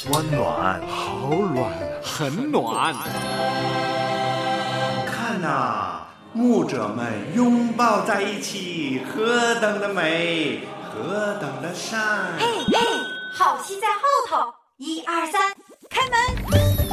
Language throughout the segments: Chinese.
温暖， 好暖，很暖。 看啊，牧者们拥抱在一起，何等的美，何等的善！ 嘿嘿，好戏在后头，1、2、3，开门！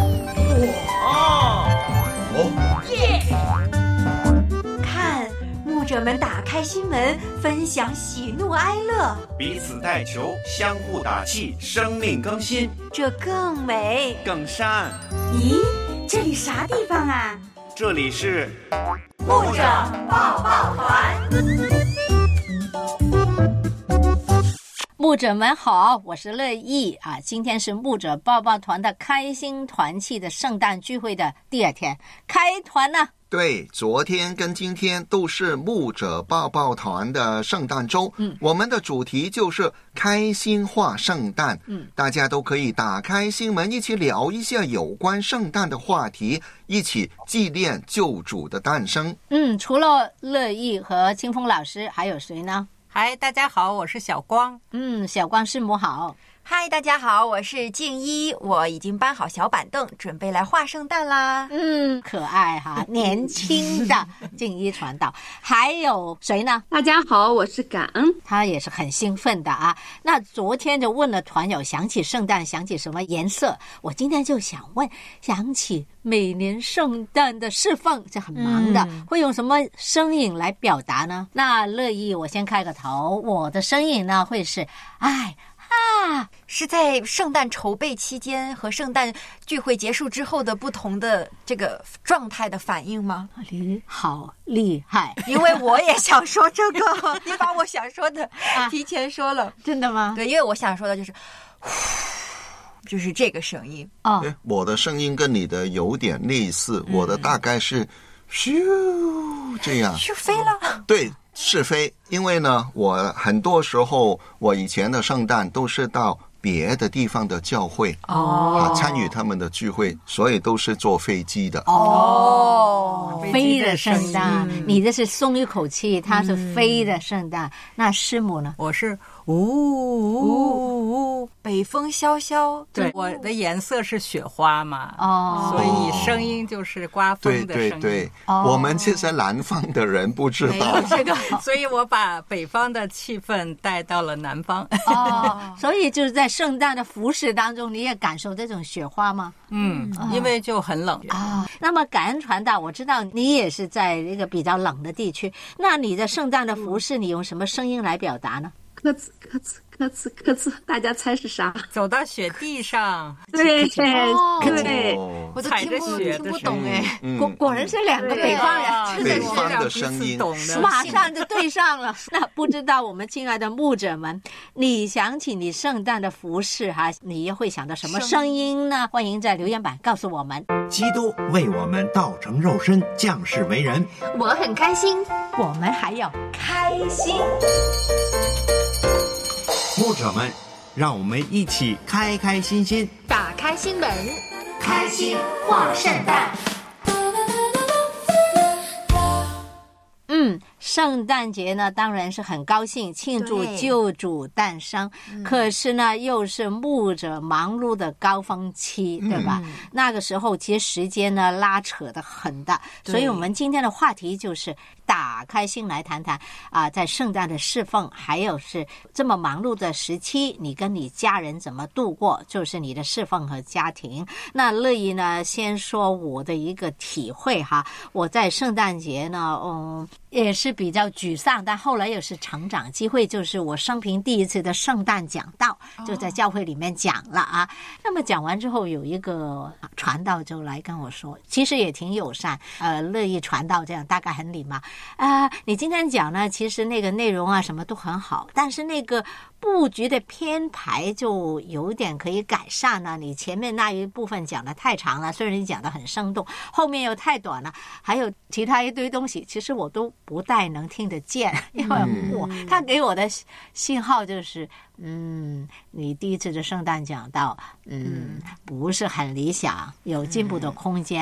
哇！ 哦，耶！看，牧者们打开心门，分享喜怒哀乐， 彼此代求，相互打气，生命更新， 这更美更善。 咦，这里啥地方啊？ 这里是牧者抱抱团。 牧者们好，我是乐意啊。今天是牧者抱抱团的开心团契的圣诞聚会的第2天，开团了。 对，昨天跟今天都是牧者抱抱团的圣诞周。我们的主题就是开心话圣诞。大家都可以打开心门，一起聊一下有关圣诞的话题，一起纪念救主的诞生。 除了乐意和清风老师，还有谁呢？ 嗨，大家好，我是小光。 小光师母好。 嗨，大家好，我是静一，我已经搬好小板凳，准备来画圣诞啦。 可爱哈，年轻的静一传道。还有谁呢？ 大家好，我是感恩， 他也是很兴奋的啊。那昨天就问了团友，想起圣诞想起什么颜色？我今天就想问，想起每年圣诞的侍奉，这很忙的，会用什么声音来表达呢？那乐意，我先开个头，我的声音呢会是爱啊， 是在圣诞筹备期间和圣诞聚会结束之后的不同的这个状态的反应吗？ 好厉害， 因为我也想说这个，你把我想说的提前说了。 真的吗？ 对，因为我想说的就是这个声音。 我的声音跟你的有点类似，我的大概是咻这样， 是飞了。 对，是飞。因为呢，我很多时候我以前的圣诞都是到别的地方的教会参与他们的聚会，所以都是坐飞机的。 飞的圣诞，你这是松一口气，它是飞的圣诞。那师母呢？ 我是呜， 北风萧萧。 对，我的颜色是雪花嘛，所以声音就是刮风的声音。 对，我们这些南方的人不知道这个，所以我把北方的气氛带到了南方。 所以就是在圣诞的服饰当中，你也感受这种雪花吗？ 因为就很冷那么感恩传道，我知道你也是在一个比较冷的地区，那你的圣诞的服饰，你用什么声音来表达呢？ 咯吱咯吱咯吱咯吱，大家猜是啥？ 走到雪地上， 对， 我都听不懂哎。 果然是2个北方人， 北方的声音， 马上就对上了。那不知道我们亲爱的牧者们，你想起你圣诞的服饰你会想到什么声音呢？欢迎在留言板告诉我们。 基督为我们道成肉身，降世为人， 我很开心， 我们还要开心。 牧者们，让我们一起开开心心， 打开心门，开心话圣诞。 圣诞节呢，当然是很高兴庆祝救主诞生，可是呢，又是牧者忙碌的高峰期，对吧？那个时候其实时间呢拉扯得很大，所以我们今天的话题就是打开心来谈谈在圣诞的侍奉，还有是这么忙碌的时期，你跟你家人怎么度过，就是你的侍奉和家庭。那乐意呢，先说我的一个体会我在圣诞节呢，也是比较沮丧，但后来又是成长机会，就是我生平第一次的圣诞讲道，就在教会里面讲了那么讲完之后，有一个传道就来跟我说，其实也挺友善，乐意传道这样，大概很礼貌你今天讲呢，其实那个内容什么都很好，但是那个布局的编排就有点可以改善了。你前面那一部分讲的太长了，虽然你讲的很生动，后面又太短了，还有其他一堆东西，其实我都不太能听得见，因为他给我的信号就是你第一次的圣诞讲道不是很理想，有进步的空间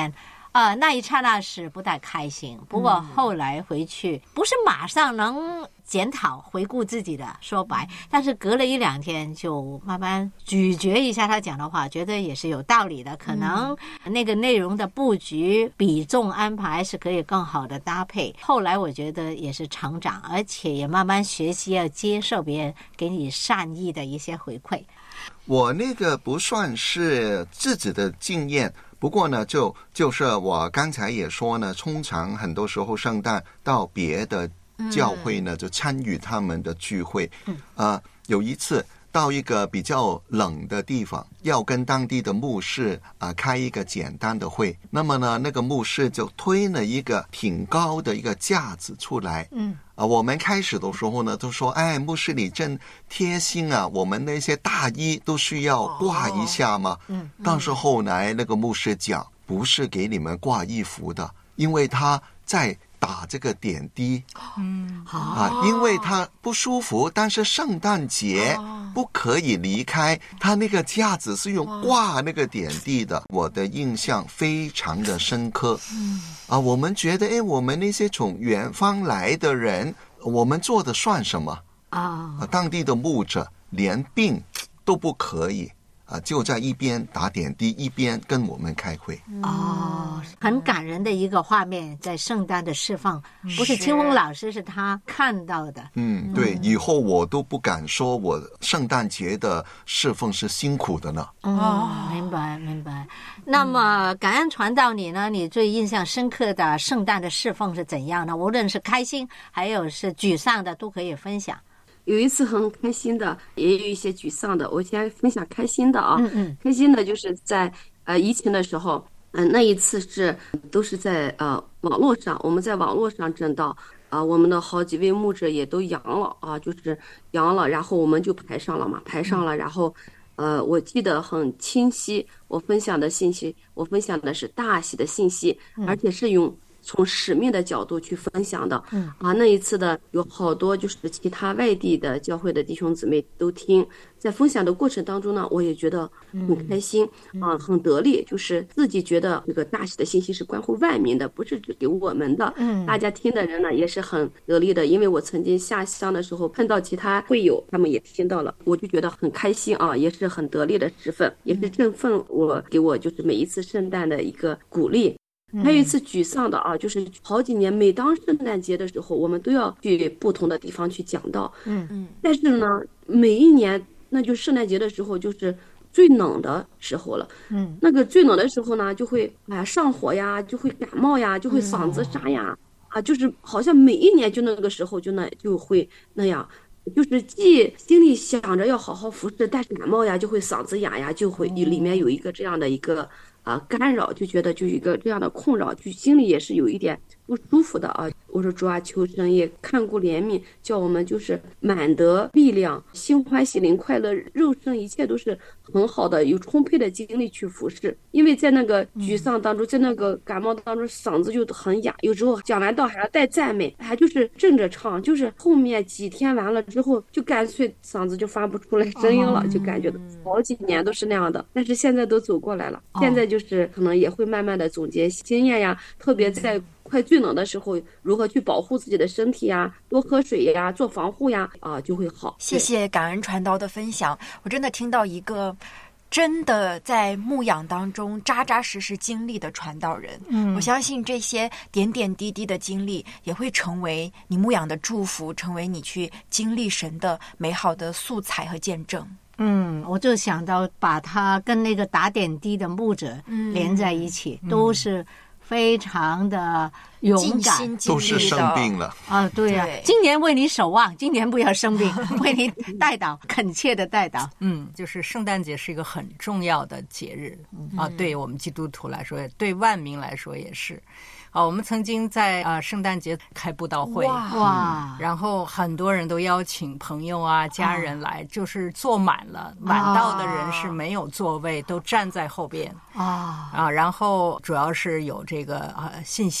那一刹那是不太开心，不过后来回去不是马上能检讨回顾自己的，说白，但是隔了1-2天就慢慢咀嚼一下他讲的话，觉得也是有道理的，可能那个内容的布局比重安排是可以更好的搭配。后来我觉得也是成长，而且也慢慢学习要接受别人给你善意的一些回馈。 我那个不算是自己的经验，不过呢就是我刚才也说呢，通常很多时候圣诞到别的教会呢就参与他们的聚会。有一次到一个比较冷的地方，要跟当地的牧师开一个简单的会，那么呢那个牧师就推了一个挺高的一个架子出来。我们开始的时候呢都说，哎，牧师你真贴心啊，我们那些大衣都需要挂一下嘛。但是后来那个牧师讲，不是给你们挂衣服的，因为他在打这个点滴。因为他不舒服，但是圣诞节不可以离开，他那个架子是用挂那个点滴的。我的印象非常的深刻。我们觉得我们那些从远方来的人，我们做的算什么当地的牧者连病都不可以就在一边打点滴一边跟我们开会。 很感人的一个画面，在圣诞的释放，不是清风老师，是他看到的。 对，以后我都不敢说我圣诞节的侍奉是辛苦的呢。 明白。那么感恩传道你呢，你最印象深刻的圣诞的侍奉是怎样呢？无论是开心还有是沮丧的都可以分享。 有一次很开心的，也有一些沮丧的。我先分享开心的开心的就是在疫情的时候，那一次都是在网络上，我们在网络上证道我们的好几位牧者也都阳了就是阳了，然后我们就排上了，然后我记得很清晰，我分享的是大喜的信息，而且是从使命的角度去分享的。那一次的有好多就是其他外地的教会的弟兄姊妹都听，在分享的过程当中呢，我也觉得很开心很得力，就是自己觉得这个大喜的信息是关乎万民的，不是只给我们的。大家听的人呢也是很得力的，因为我曾经下乡的时候碰到其他会友，他们也听到了，我就觉得很开心也是很得力的时分，也是振奋给我就是每一次圣诞的一个鼓励。还有一次沮丧的就是好几年，每当圣诞节的时候，我们都要去不同的地方去讲道。但是呢，每一年那就圣诞节的时候就是最冷的时候了。那个最冷的时候呢，就会上火呀，就会感冒呀，就会嗓子沙呀就是好像每一年就那个时候就会那样。就是既心里想着要好好服侍，但是感冒呀就会嗓子哑呀，就会里面有一个这样的一个干扰，就觉得就一个这样的困扰，就心里也是有一点不舒服的我说主啊，求神也看顾怜悯，叫我们就是满得力量，心欢喜灵快乐，肉身一切都是很好的，有充沛的精力去服侍。因为在那个沮丧当中，在那个感冒当中，嗓子就很哑，有时候讲完道还要带赞美，还就是正着唱，就是后面几天完了之后，就干脆嗓子就发不出来声音了，就感觉好几年都是那样的。但是现在都走过来了，现在就是可能也会慢慢的总结经验呀，特别在快最冷的时候，如何去保护自己的身体呀，多喝水呀，做防护呀就会好。 谢谢感恩传道的分享，我真的听到一个真的在牧养当中扎扎实实经历的传道人。我相信这些点点滴滴的经历也会成为你牧养的祝福，成为你去经历神的美好的素材和见证。 我就想到把他跟那个打点滴的牧者连在一起，都是非常的勇敢， 都是生病了对啊，今年为你守望，今年不要生病，为你代祷，恳切的代祷。 就是圣诞节是一个很重要的节日对我们基督徒来说，对万民来说也是。我们曾经在圣诞节开布道会， 哇， 然后很多人都邀请朋友家人来，就是坐满了，满道的人是没有座位，都站在后边然后主要是有这个信息嘛，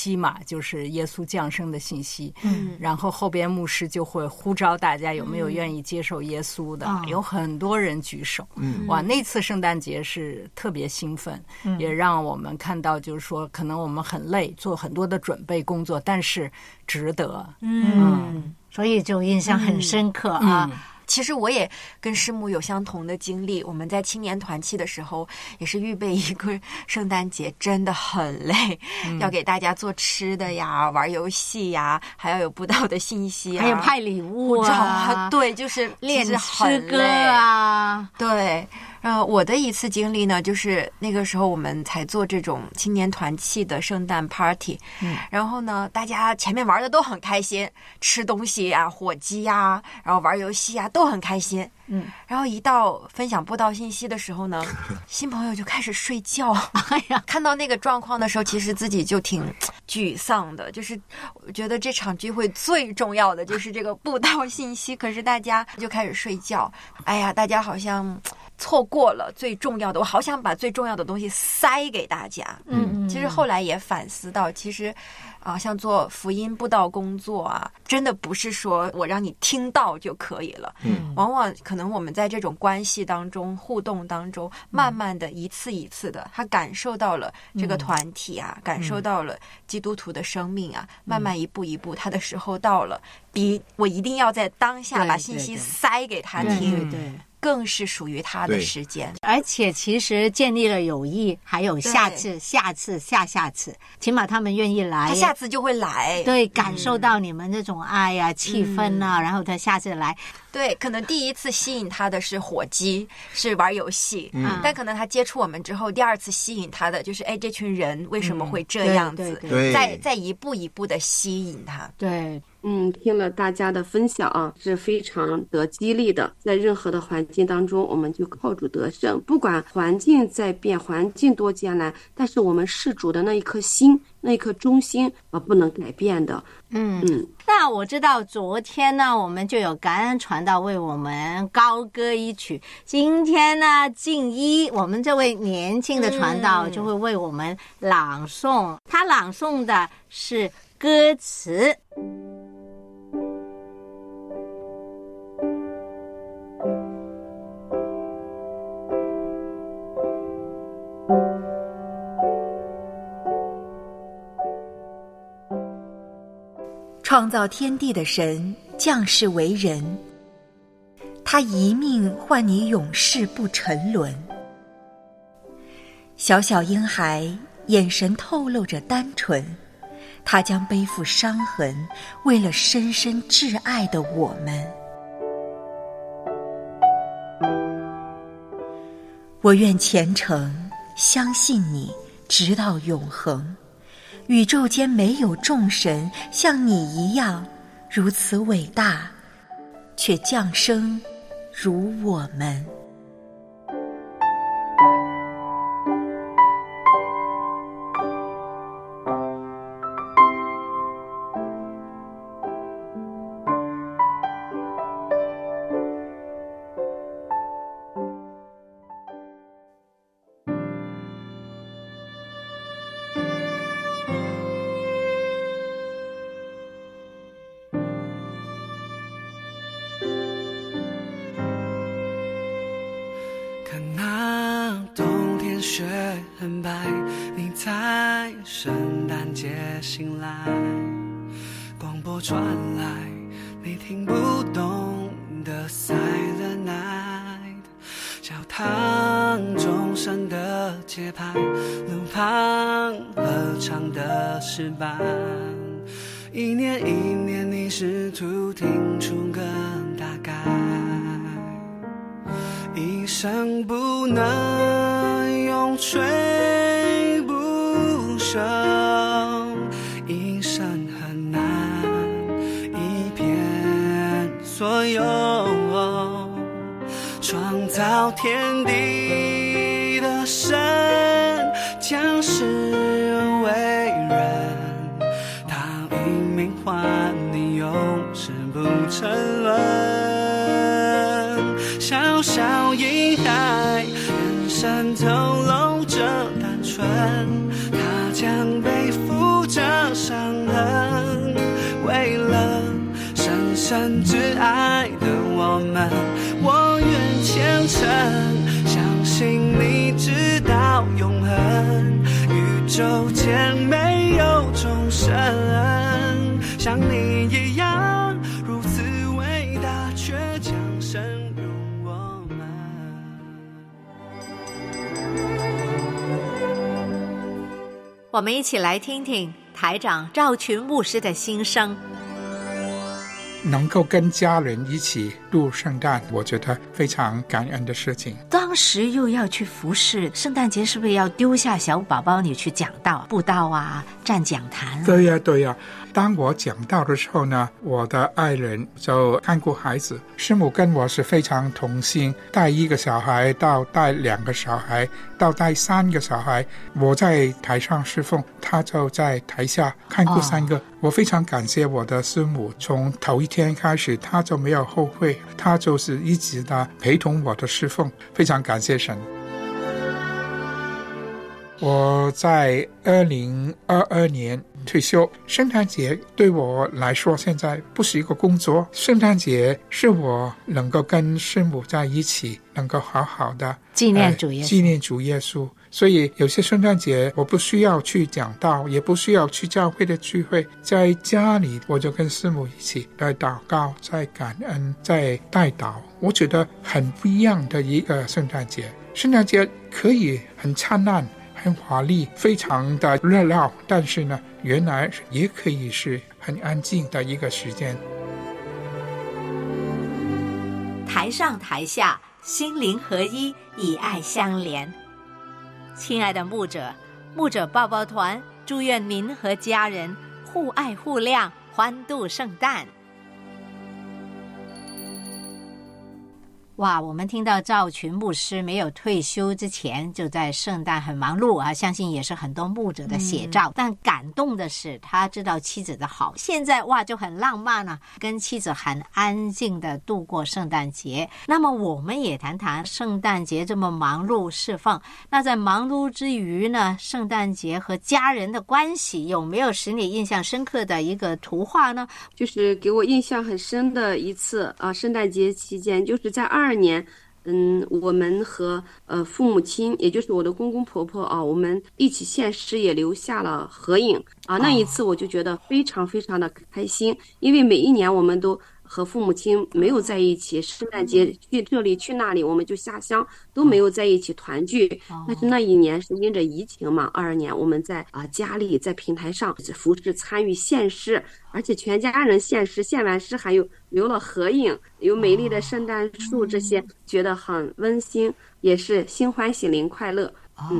就是耶稣降生的信息。然后后边牧师就会呼召大家有没有愿意接受耶稣的，有很多人举手。哇，那次圣诞节是特别兴奋，也让我们看到就是说可能我们很累，做很多的准备工作，但是值得。 所以就印象很深刻啊。 其实我也跟师母有相同的经历，我们在青年团契的时候也是预备一个圣诞节，真的很累，要给大家做吃的呀，玩游戏呀，还要有布道的信息啊， 还有派礼物啊， 对，就是练诗歌啊， 对。我的一次经历呢，就是那个时候我们才做这种青年团契的圣诞 party，然后呢，大家前面玩的都很开心，吃东西啊，火鸡啊，然后玩游戏啊，都很开心。然后一到分享布道信息的时候呢，新朋友就开始睡觉。哎呀，看到那个状况的时候，其实自己就挺沮丧的。就是我觉得这场聚会最重要的就是这个布道信息，可是大家就开始睡觉。哎呀，大家好像错过了最重要的，我好想把最重要的东西塞给大家。其实后来也反思到，其实像做福音布道工作啊，真的不是说我让你听到就可以了。往往可能我们在这种关系当中、互动当中，慢慢的一次一次的，他感受到了这个团体啊，感受到了基督徒的生命啊，慢慢一步一步，他的时候到了，比我一定要在当下把信息塞给他听。对。更是属于他的时间， 而且其实建立了友谊，还有下次、下次、下次，起码他们愿意来， 他下次就会来， 对，感受到你们这种爱啊、气氛啊，然后他下次来。 对，可能第一次吸引他的是火鸡，是玩游戏，但可能他接触我们之后，第二次吸引他的就是这群人为什么会这样子，再一步一步的吸引他。 对。 听了大家的分享啊，是非常得激励的。在任何的环境当中，我们就靠主得胜，不管环境在变，环境多艰难，但是我们事主的那一颗心，那一颗忠心不能改变的。 那我知道昨天呢，我们就有感恩传道为我们高歌一曲。今天呢，静一我们这位年轻的传道就会为我们朗诵，他朗诵的是歌词。 创造天地的神降世为人，他一命换你永世不沉沦。小小婴孩眼神透露着单纯，他将背负伤痕，为了深深挚爱的我们。我愿虔诚相信你，直到永恒。宇宙间没有众神像你一样如此伟大，却降生如我们。 雪很白，你在圣诞节醒来，广播传来你听不懂的 Silent Night， 教堂钟声的节拍，路旁合唱的诗班，一年一年你试图听出个大概，一生不能永垂不朽，一生很难一片所有，创造天地的神降世为人，他以命换你永世不沉沦，小小婴孩眼神透露着单纯，他将背负着伤生挚爱的我们，我愿虔诚相信你直到永恒，宇宙间没有众生像你一样如此伟大，却将深入我们。 我们一起来听听台长赵群牧师的心声。 能够跟家人一起度圣诞，我觉得非常感恩的事情。 当时又要去服侍，圣诞节是不是要丢下小宝宝你去讲道、布道啊、站讲坛啊？ 对呀，对呀。当我讲道的时候呢，我的爱人就看顾孩子，师母跟我是非常同心，带一个小孩到带2个小孩到带3个小孩，我在台上侍奉，他就在台下看顾3个。我非常感谢我的师母，从头一天开始他就没有后悔，他就是一直的陪同我的侍奉，非常感谢神。我在2022年退休，圣诞节对我来说现在不是一个工作，圣诞节是我能够跟师母在一起，能够好好的纪念主耶稣， 纪念主耶稣。所以有些圣诞节我不需要去讲道，也不需要去教会的聚会，在家里我就跟师母一起在祷告，在感恩，在代祷。我觉得很不一样的一个圣诞节。圣诞节可以很灿烂很华丽，非常的热闹，但是呢，原来也可以是很安静的一个时间。 台上台下，心灵合一，以爱相连。亲爱的牧者抱抱团，祝愿您和家人互爱互谅，欢度圣诞。哇，我们听到赵群牧师没有退休之前就在圣诞很忙碌啊，相信也是很多牧者的写照。但感动的是他知道妻子的好，现在哇就很浪漫啊，跟妻子很安静的度过圣诞节。那么我们也谈谈圣诞节这么忙碌释放，那在忙碌之余呢，圣诞节和家人的关系有没有使你印象深刻的一个图画呢？ 就是给我印象很深的一次啊，圣诞节期间，就是在22年，我们和父母亲，也就是我的公公婆婆啊，我们一起献诗，也留下了合影啊。那一次我就觉得非常非常的开心，因为每一年我们都和父母亲没有在一起，圣诞节去这里去那里，我们就下乡，都没有在一起团聚。但是那一年是因着疫情嘛，22年我们在家里在平台上服侍参与献诗，而且全家人献诗，献完诗还有留了合影，有美丽的圣诞树，这些觉得很温馨，也是心欢喜灵快乐。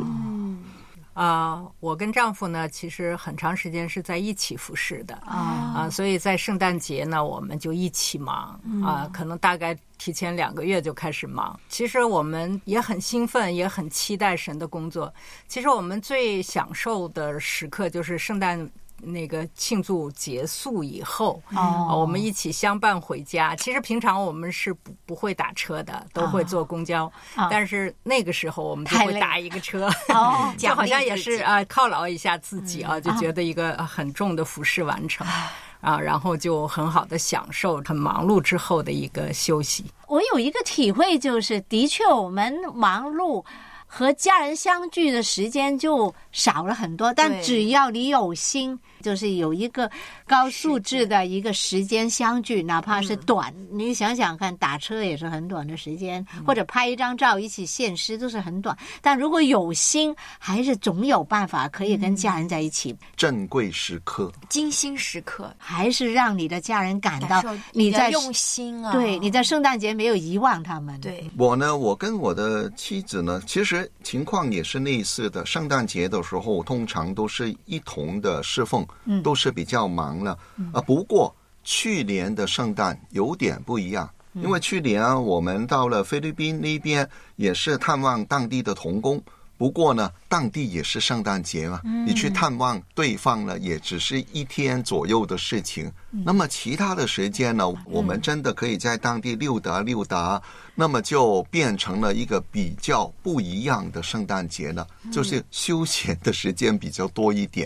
我跟丈夫呢，其实很长时间是在一起服侍的所以在圣诞节呢，我们就一起忙可能大概提前2个月就开始忙。其实我们也很兴奋，也很期待神的工作。其实我们最享受的时刻就是圣诞那个庆祝结束以后我们一起相伴回家。其实平常我们是不会打车的，都会坐公交但是那个时候我们就会打一个车就好像也是犒劳一下自己就觉得一个很重的服事完成然后就很好的享受很忙碌之后的一个休息。 我有一个体会，就是的确我们忙碌和家人相聚的时间就少了很多，但只要你有心，就是有一个高素质的一个时间相聚，哪怕是短，你想想看，打车也是很短的时间，或者拍一张照一起献诗都是很短，但如果有心，还是总有办法可以跟家人在一起。 珍贵时刻， 精心时刻， 还是让你的家人感到你在用心对，你在圣诞节没有遗忘他们。 对， 我跟我的妻子呢，其实情况也是类似的。圣诞节的时候通常都是一同的侍奉，都是比较忙了不过去年的圣诞有点不一样，因为去年我们到了菲律宾那边也是探望当地的同工，不过呢当地也是圣诞节嘛你去探望对方呢也只是1天左右的事情那么其他的时间呢我们真的可以在当地溜达那么就变成了一个比较不一样的圣诞节了就是休闲的时间比较多一点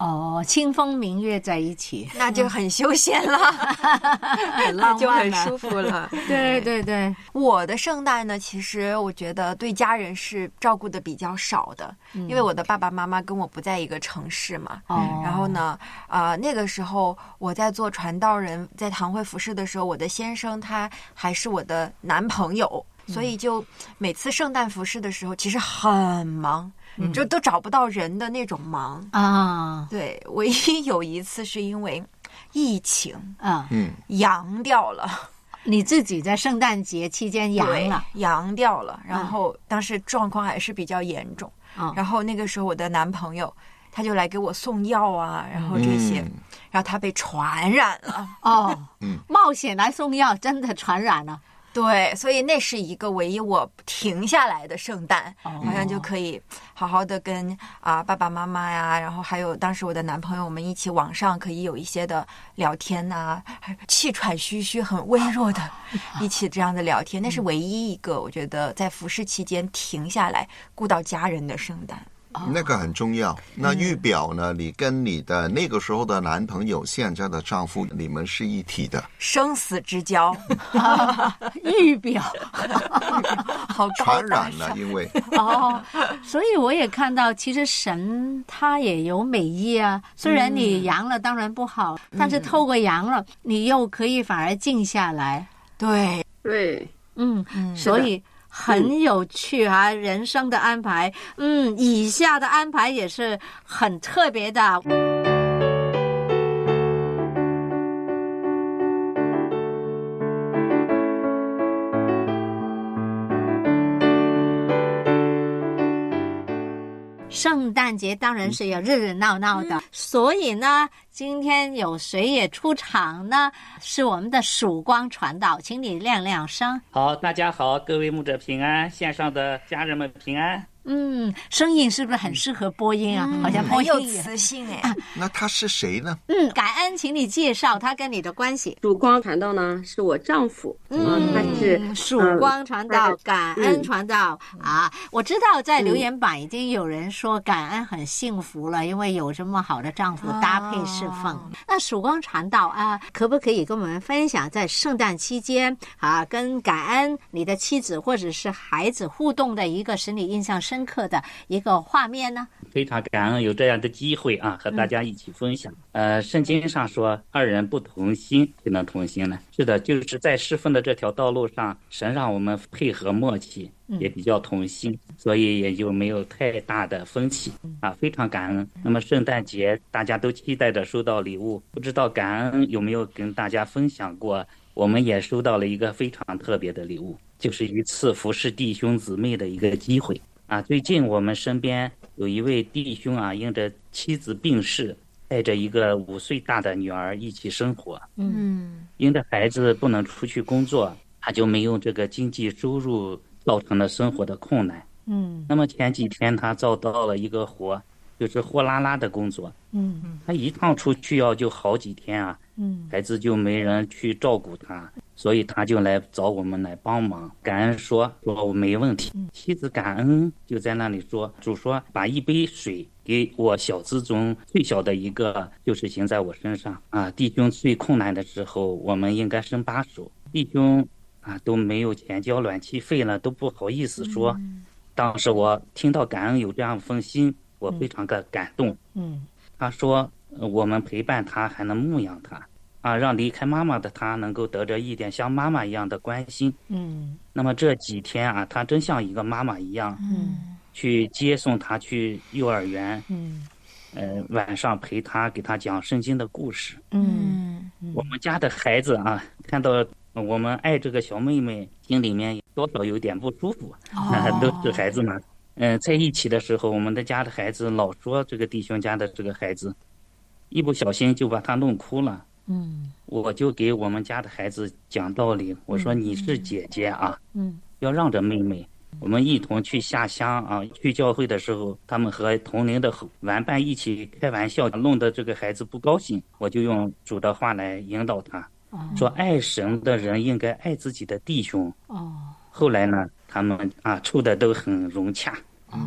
哦，清风明月在一起， 那就很休闲了， 很浪漫， 就很舒服了。 对对对， 我的圣诞呢，其实我觉得对家人是照顾的比较少的，因为我的爸爸妈妈跟我不在一个城市嘛。然后呢，那个时候我在做传道人，在堂会服侍的时候，我的先生他还是我的男朋友，所以就每次圣诞服侍的时候，其实很忙。就都找不到人的那种忙啊！ 对，唯一有一次是因为疫情阳掉了。 你自己在圣诞节期间阳掉了，然后当时状况还是比较严重。然后那个时候我的男朋友他就来给我送药啊，然后这些，然后他被传染了。 冒险来送药，真的传染了。 对，所以那是一个唯一我停下来的圣诞，好像就可以好好的跟爸爸妈妈呀，然后还有当时我的男朋友，我们一起网上可以有一些的聊天呐，气喘吁吁很微弱的一起这样的聊天，那是唯一一个我觉得在服侍期间停下来顾到家人的圣诞。 那个很重要。那预表呢，你跟你的那个时候的男朋友，现在的丈夫，你们是一体的， 生死之交。 预表好传染了，因为所以我也看到，其实神他也有美意啊。虽然你阳了当然不好，但是透过阳了，你又可以反而静下来。 对对， 所以很有趣啊，人生的安排。以下的安排也是很特别的。圣诞节当然是要热热闹闹的，所以呢，今天有谁也出场呢？是我们的曙光传道，请你亮亮声。 好，大家好，各位牧者平安，线上的家人们平安。 声音是不是很适合播音啊？好像播音很有磁性哎。 那他是谁呢？ 感恩，请你介绍他跟你的关系。 曙光传道呢，是我丈夫，他是曙光传道，感恩传道啊！我知道在留言板已经有人说感恩很幸福了，因为有这么好的丈夫搭配侍奉。那曙光传道啊，可不可以跟我们分享在圣诞期间跟感恩你的妻子或者是孩子互动的一个使你印象深刻的一个画面呢？ 非常感恩有这样的机会啊，和大家一起分享。圣经上说二人不同心就能同心呢。是的，就是在侍奉的这条道路上，神让我们配合默契，也比较同心，所以也就没有太大的分歧啊，非常感恩。那么圣诞节大家都期待着收到礼物，不知道感恩有没有跟大家分享过，我们也收到了一个非常特别的礼物，就是一次服侍弟兄姊妹的一个机会啊。最近我们身边有一位弟兄啊，因着妻子病逝，带着一个5岁大的女儿一起生活。因着孩子不能出去工作，他就没有这个经济收入，造成了生活的困难。那么前几天他找到了一个活，就是货拉拉的工作。他一趟出去就好几天啊。孩子就没人去照顾他，所以他就来找我们来帮忙。感恩说我没问题。妻子感恩就在那里说，主说把一杯水给我小子中最小的一个，就是行在我身上啊。弟兄最困难的时候，我们应该伸把手。弟兄都没有钱交暖气费了，都不好意思说。当时我听到感恩有这样一份心，我非常的感动。他说我们陪伴他，还能牧养他啊，让离开妈妈的他能够得着一点像妈妈一样的关心。那么这几天啊，他真像一个妈妈一样，去接送他去幼儿园，晚上陪他，给他讲圣经的故事。我们家的孩子啊，看到我们爱这个小妹妹，心里面多少有点不舒服。都是孩子嘛。在一起的时候，我们的家的孩子老说这个弟兄家的这个孩子，一不小心就把他弄哭了。我就给我们家的孩子讲道理，我说你是姐姐啊，要让着妹妹。我们一同去下乡啊，去教会的时候，他们和同龄的玩伴一起开玩笑，弄得这个孩子不高兴。我就用主的话来引导他，说爱神的人应该爱自己的弟兄。后来呢，他们处的都很融洽。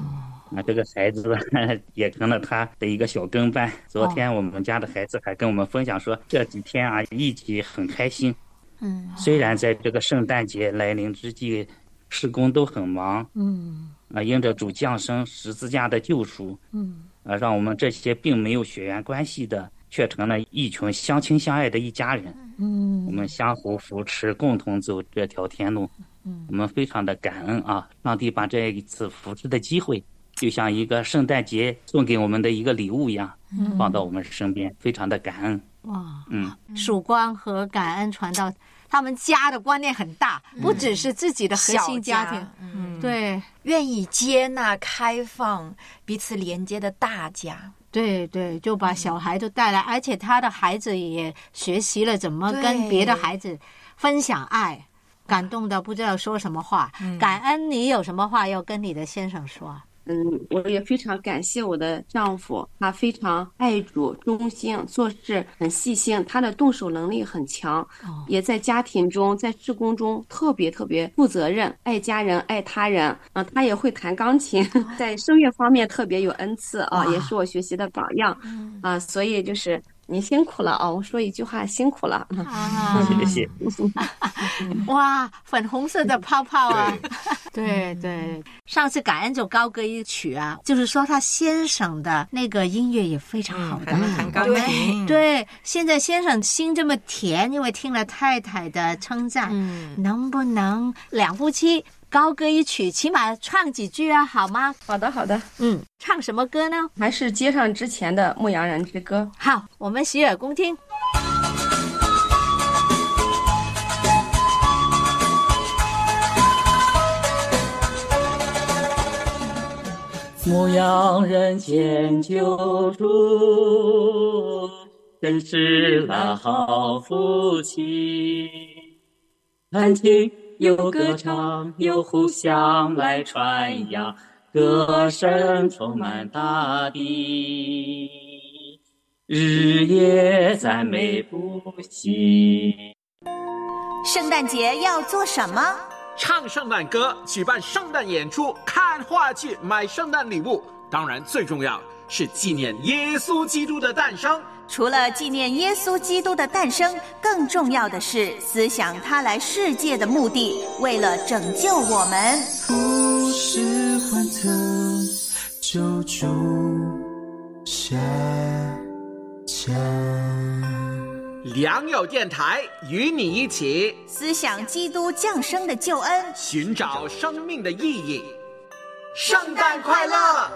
这个孩子也成了他的一个小跟班。昨天我们家的孩子还跟我们分享说，这几天啊一起很开心。虽然在这个圣诞节来临之际，事工都很忙，因着主降生十字架的救赎，让我们这些并没有血缘关系的，却成了一群相亲相爱的一家人。我们相互扶持，共同走这条天路。我们非常的感恩啊！上帝把这一次扶持的机会，就像一个圣诞节送给我们的一个礼物一样，放到我们身边，非常的感恩。 哇，曙光和感恩传道，他们家的观念很大，不只是自己的核心家庭，对， 愿意接纳、开放、彼此连接的大家。 对对，就把小孩都带来，而且他的孩子也学习了怎么跟别的孩子分享爱，感动的不知道说什么话。感恩，你有什么话要跟你的先生说？ 我也非常感谢我的丈夫，他非常爱主、忠心，做事很细心，他的动手能力很强，也在家庭中、在事工中特别负责任，爱家人、爱他人。他也会弹钢琴，在声乐方面特别有恩赐啊，也是我学习的榜样啊。所以就是你辛苦了啊！我说一句话，辛苦了。 谢谢。 哇，粉红色的泡泡啊！对对，上次感恩就高歌一曲啊，就是说他先生的那个音乐也非常好的， 弹钢琴。 对，现在先生心这么甜，因为听了太太的称赞，能不能两夫妻高歌一曲，起码唱几句啊，好吗？ 好的。 唱什么歌呢？ 还是接上之前的《牧羊人之歌》。 好，我们洗耳恭听。 牧羊人见救主，真是那好福气。弹琴又歌唱，又互相来传扬，歌声充满大地，日夜赞美不息。 圣诞节要做什么？ 唱圣诞歌，举办圣诞演出，看话剧，买圣诞礼物。当然最重要是纪念耶稣基督的诞生。 除了纪念耶稣基督的诞生，更重要的是思想他来世界的目的，为了拯救我们。 不是欢特救主下降。 良友电台与你一起思想基督降生的救恩， 寻找生命的意义。圣诞快乐！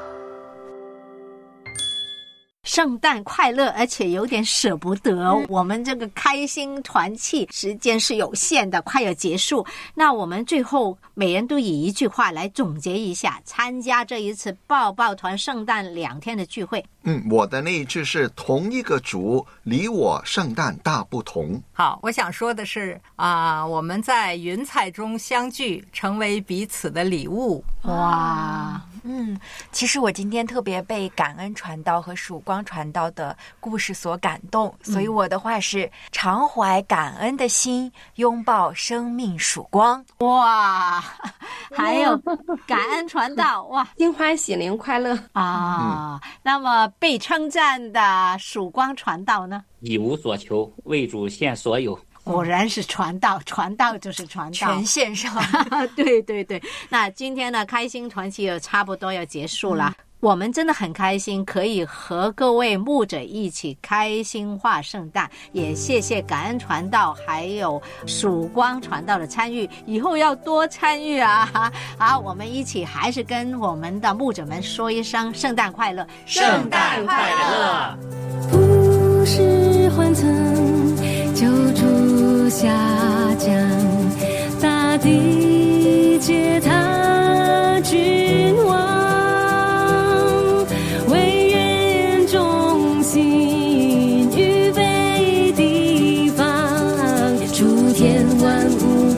圣诞快乐，而且有点舍不得。我们这个开心团契时间是有限的，快要结束。那我们最后每人都以一句话来总结一下参加这一次抱抱团圣诞2天的聚会。 我的那一句是同一个主，离我圣诞大不同。 好，我想说的是我们在云彩中相聚，成为彼此的礼物。 哇， 其实我今天特别被感恩传道和曙光传道的故事所感动，所以我的话是常怀感恩的心，拥抱生命曙光。 哇，还有感恩传道，哇， 心欢喜灵快乐啊！那么被称赞的曙光传道呢？ 一无所求，为主献所有。 果然是传道，传道就是传道， 全线上。 对对对，那今天呢，开心团契也差不多要结束了。我们真的很开心，可以和各位牧者一起开心化圣诞，也谢谢感恩传道还有曙光传道的参与，以后要多参与啊！好，我们一起还是跟我们的牧者们说一声圣诞快乐， 圣诞快乐！ 不是欢腾，救主下降，大地皆他君王。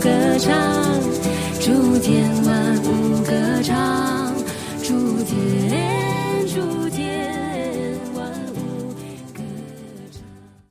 祝天万物歌唱，祝天。